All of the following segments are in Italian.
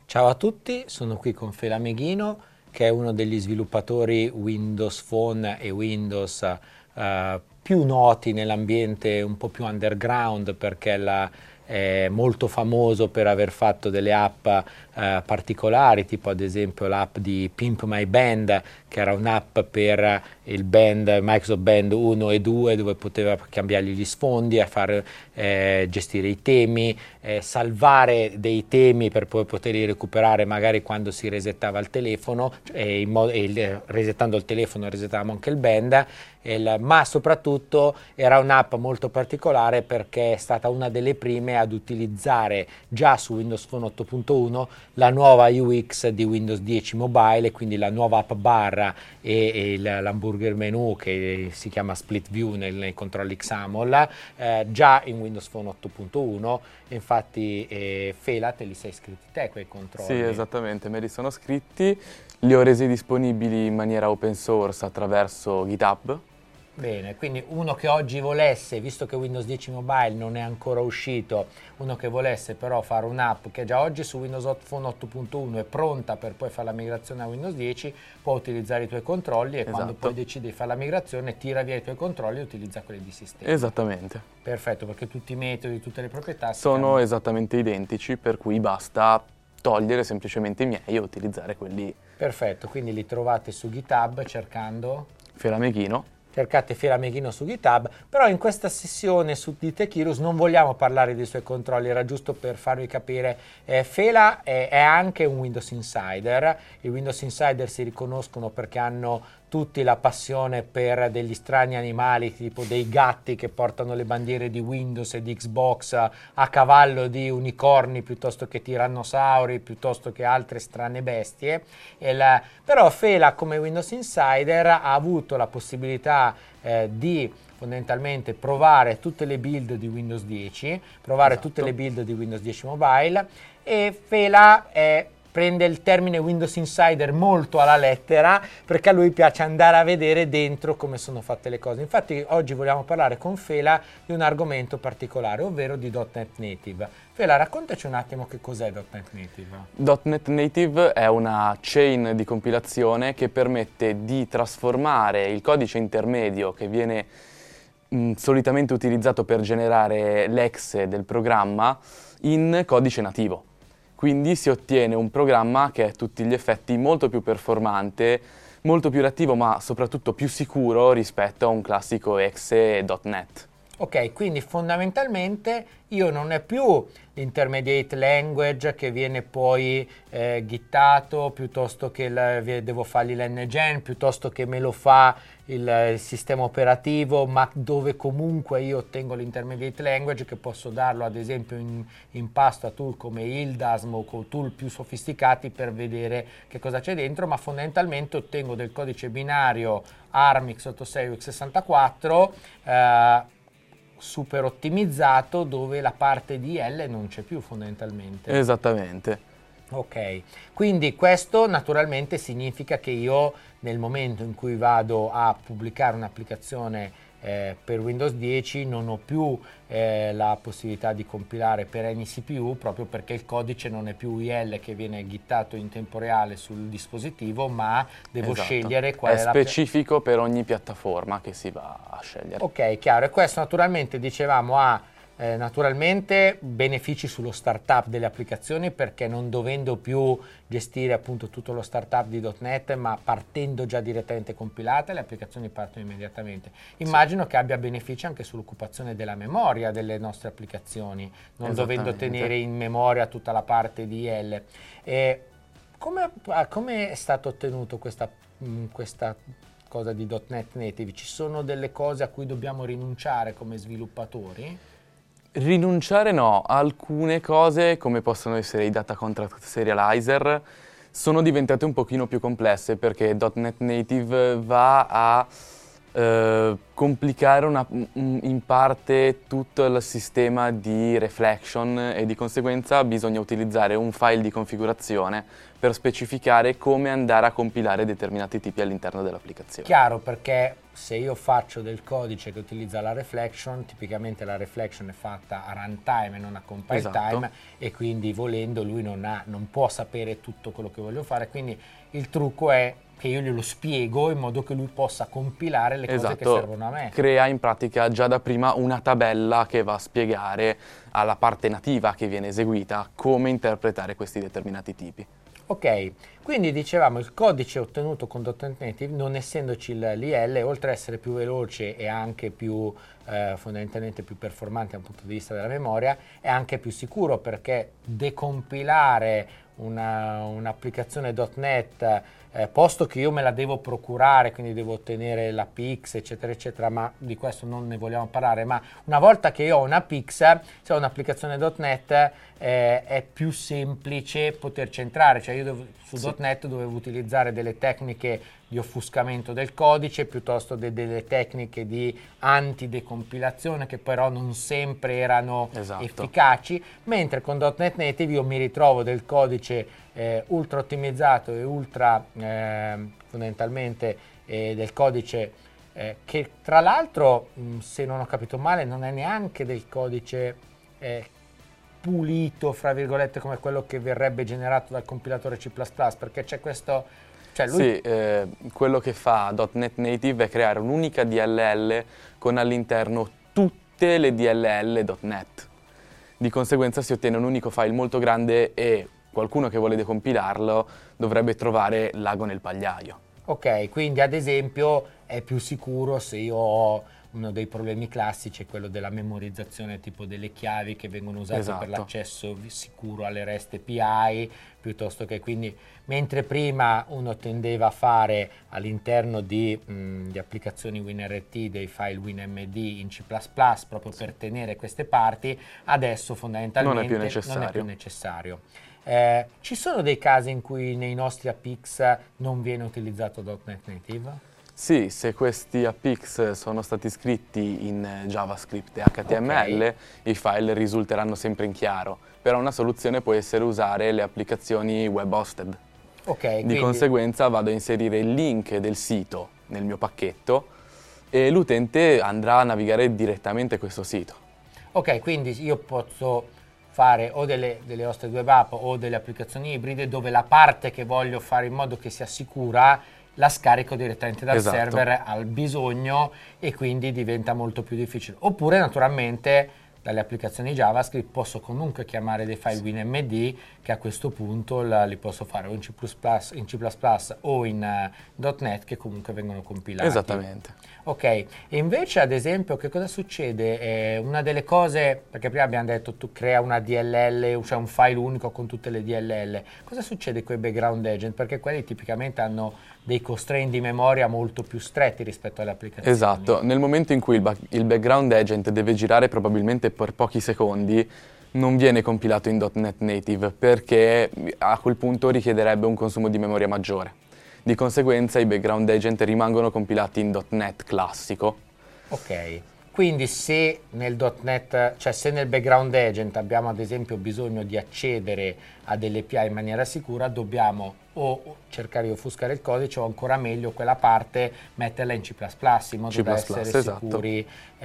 Ciao a tutti, sono qui con Fela Meghino, che è uno degli sviluppatori Windows Phone e Windows più noti nell'ambiente un po' più underground, perché è molto famoso per aver fatto delle app particolari, tipo ad esempio l'app di Pimp My Band, che era un'app per il band Microsoft Band 1 e 2, dove poteva cambiargli gli sfondi, gestire i temi, salvare dei temi per poi poterli recuperare magari quando si resettava il telefono, resettando il telefono resettavamo anche il band. Ma soprattutto era un'app molto particolare perché è stata una delle prime ad utilizzare già su Windows Phone 8.1 la nuova UX di Windows 10 Mobile, quindi la nuova app bar e l'hamburger menu che si chiama Split View nei controlli XAML, già in Windows Phone 8.1. Infatti Fela, te li sei scritti te quei controlli? Sì, esattamente, me li sono scritti, li ho resi disponibili in maniera open source attraverso GitHub. Bene, quindi uno che oggi volesse, visto che Windows 10 Mobile non è ancora uscito, uno che volesse però fare un'app che già oggi su Windows Phone 8.1 è pronta per poi fare la migrazione a Windows 10, può utilizzare i tuoi controlli e quando poi decide di fare la migrazione tira via i tuoi controlli e utilizza quelli di sistema. Esattamente. Perfetto, perché tutti i metodi, tutte le proprietà sono esattamente identici, per cui basta togliere semplicemente i miei e utilizzare quelli. Perfetto, quindi li trovate su GitHub cercando Fela Meghino. Cercate Fela Meghino su GitHub, però in questa sessione su di Techheroes non vogliamo parlare dei suoi controlli, era giusto per farvi capire. Fela è anche un Windows Insider. I Windows Insider si riconoscono perché hanno tutti la passione per degli strani animali, tipo dei gatti che portano le bandiere di Windows e di Xbox a cavallo di unicorni piuttosto che tirannosauri, piuttosto che altre strane bestie. Però Fela come Windows Insider ha avuto la possibilità di fondamentalmente provare tutte le build di Windows 10, provare tutte le build di Windows 10 Mobile, e Fela prende il termine Windows Insider molto alla lettera perché a lui piace andare a vedere dentro come sono fatte le cose. Infatti oggi vogliamo parlare con Fela di un argomento particolare, ovvero di .NET Native. Fela, raccontaci un attimo che cos'è .NET Native. .NET Native è una chain di compilazione che permette di trasformare il codice intermedio che viene solitamente utilizzato per generare l'exe del programma in codice nativo. Quindi si ottiene un programma che è a tutti gli effetti molto più performante, molto più reattivo, ma soprattutto più sicuro rispetto a un classico exe.NET. Ok, quindi fondamentalmente io non è più l'intermediate language che viene poi gittato, piuttosto che devo fargli l'engine, piuttosto che me lo fa il sistema operativo, ma dove comunque io ottengo l'intermediate language che posso darlo ad esempio in pasto a tool come ILDASM o con tool più sofisticati per vedere che cosa c'è dentro, ma fondamentalmente ottengo del codice binario ARM x86 o x64 super ottimizzato, dove la parte di L non c'è più fondamentalmente. Esattamente. Ok, quindi questo naturalmente significa che io nel momento in cui vado a pubblicare un'applicazione per Windows 10 non ho più la possibilità di compilare per any CPU, proprio perché il codice non è più IL che viene gittato in tempo reale sul dispositivo, ma devo scegliere qual è specifico per ogni piattaforma che si va a scegliere. Ok, chiaro, e questo naturalmente dicevamo ha naturalmente benefici sullo startup delle applicazioni, perché non dovendo più gestire appunto tutto lo startup di .NET, ma partendo già direttamente compilate, le applicazioni partono immediatamente. Immagino che abbia benefici anche sull'occupazione della memoria delle nostre applicazioni, non dovendo tenere in memoria tutta la parte di IL. Come è stato ottenuto questa cosa di .NET Native? Ci sono delle cose a cui dobbiamo rinunciare come sviluppatori? Rinunciare no, alcune cose come possono essere i data contract serializer sono diventate un pochino più complesse, perché .NET Native va a Complicare in parte tutto il sistema di reflection e di conseguenza bisogna utilizzare un file di configurazione per specificare come andare a compilare determinati tipi all'interno dell'applicazione. Chiaro, perché se io faccio del codice che utilizza la reflection, tipicamente la reflection è fatta a runtime e non a compile Esatto. time, e quindi volendo lui non può sapere tutto quello che voglio fare, quindi il trucco è che io glielo spiego in modo che lui possa compilare le cose che servono a me. Crea in pratica già da prima una tabella che va a spiegare alla parte nativa che viene eseguita come interpretare questi determinati tipi. Ok, quindi dicevamo il codice ottenuto con .NET Native, non essendoci l'IL, oltre ad essere più veloce e anche più fondamentalmente più performante dal punto di vista della memoria, è anche più sicuro, perché decompilare un'applicazione .NET, posto che io me la devo procurare, quindi devo ottenere la PX, eccetera, eccetera, ma di questo non ne vogliamo parlare, ma una volta che io ho una PX, se ho un'applicazione .NET, è più semplice poterci entrare, cioè io su .NET dovevo utilizzare delle tecniche di offuscamento del codice piuttosto delle tecniche di antidecompilazione che però non sempre erano efficaci, mentre con .NET Native io mi ritrovo del codice ultra ottimizzato e ultra fondamentalmente del codice che tra l'altro, se non ho capito male, non è neanche del codice pulito, fra virgolette, come quello che verrebbe generato dal compilatore C++, perché c'è questo... Cioè lui... Sì, quello che fa .NET Native è creare un'unica DLL con all'interno tutte le DLL.NET. Di conseguenza si ottiene un unico file molto grande e qualcuno che vuole decompilarlo dovrebbe trovare l'ago nel pagliaio. Ok, quindi ad esempio è più sicuro se io ho uno dei problemi classici, è quello della memorizzazione, tipo delle chiavi che vengono usate per l'accesso sicuro alle REST API, piuttosto che quindi, mentre prima uno tendeva a fare all'interno di applicazioni WinRT dei file WinMD in C++ proprio per tenere queste parti, adesso fondamentalmente non è più necessario. Ci sono dei casi in cui nei nostri APX non viene utilizzato .NET Native? Sì, se questi APX sono stati scritti in JavaScript e HTML, i file risulteranno sempre in chiaro, però una soluzione può essere usare le applicazioni web hosted. Di conseguenza vado a inserire il link del sito nel mio pacchetto e l'utente andrà a navigare direttamente questo sito. Ok, quindi io posso fare o delle hosted web app o delle applicazioni ibride dove la parte che voglio fare in modo che sia sicura la scarico direttamente dal server al bisogno e quindi diventa molto più difficile. Oppure naturalmente dalle applicazioni JavaScript posso comunque chiamare dei file WinMD che a questo punto li posso fare o in C++, o in .NET che comunque vengono compilati. Esattamente. Ok, e invece ad esempio che cosa succede? Una delle cose, perché prima abbiamo detto tu crea una DLL, cioè un file unico con tutte le DLL, cosa succede con i background agent? Perché quelli tipicamente hanno dei constraint di memoria molto più stretti rispetto alle applicazioni. Esatto, nel momento in cui il background agent deve girare probabilmente per pochi secondi, non viene compilato in .NET Native perché a quel punto richiederebbe un consumo di memoria maggiore. Di conseguenza i background agent rimangono compilati in .NET classico. Ok, quindi se nel .NET, cioè se nel background agent abbiamo ad esempio bisogno di accedere a delle API in maniera sicura, dobbiamo o cercare di offuscare il codice o ancora meglio quella parte metterla in C++ in modo da essere sicuri.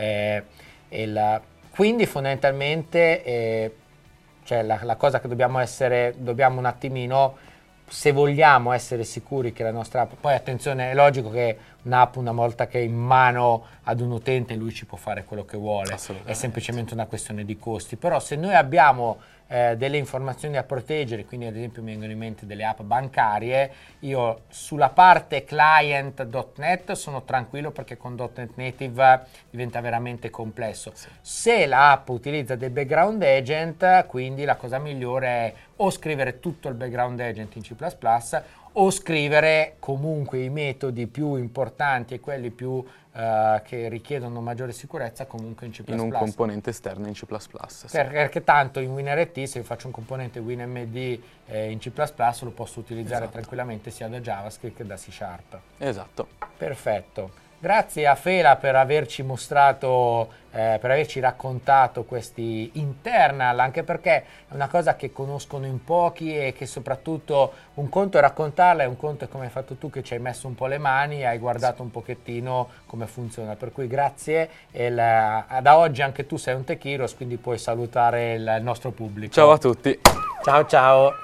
Quindi fondamentalmente cioè la cosa che dobbiamo un attimino, se vogliamo essere sicuri che la nostra app, poi attenzione, è logico che un'app una volta che è in mano ad un utente lui ci può fare quello che vuole, è semplicemente una questione di costi, però se noi abbiamo delle informazioni da proteggere, quindi ad esempio mi vengono in mente delle app bancarie, io sulla parte client.NET sono tranquillo perché con .NET Native diventa veramente complesso. Se l'app utilizza dei background agent, quindi la cosa migliore è o scrivere tutto il background agent in C++ o scrivere comunque i metodi più importanti e quelli più che richiedono maggiore sicurezza comunque in C++. In un componente esterno in C++. Perché tanto in WinRT se io faccio un componente WinMD in C++ lo posso utilizzare tranquillamente sia da JavaScript che da C#. Esatto. Perfetto. Grazie a Fela per averci mostrato, per averci raccontato questi internal, anche perché è una cosa che conoscono in pochi e che soprattutto un conto è raccontarla e un conto è come hai fatto tu, che ci hai messo un po' le mani e hai guardato un pochettino come funziona. Per cui grazie e da oggi anche tu sei un Techiros, quindi puoi salutare il nostro pubblico. Ciao a tutti. Ciao ciao.